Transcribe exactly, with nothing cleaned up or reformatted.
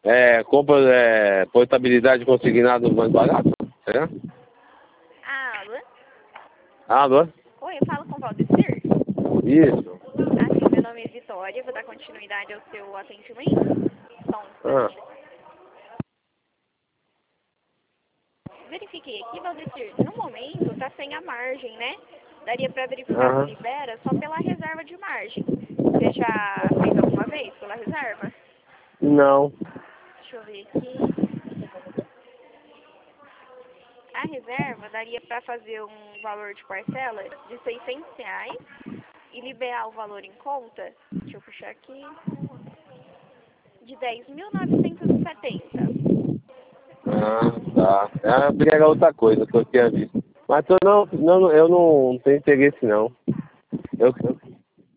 É, compra, é, portabilidade consignado mais barato? É? Alô? Alô? Oi, eu falo com o Valdecir? Isso. Assim, meu nome é Vitória, vou dar continuidade ao seu atendimento. Só um Ah. instante. Verifiquei aqui, Valdecir, no momento tá sem a margem, né? Daria para verificar se Aham. libera só pela reserva de margem. Você já fez alguma vez pela reserva? Não. Deixa eu ver aqui. A reserva daria para fazer um valor de parcela de seiscentos reais e liberar o valor em conta, deixa eu puxar aqui, de dez mil novecentos e setenta. Ah, tá. É, porque era outra coisa que eu tinha visto. Mas eu não, não, eu não tenho interesse não. Eu, eu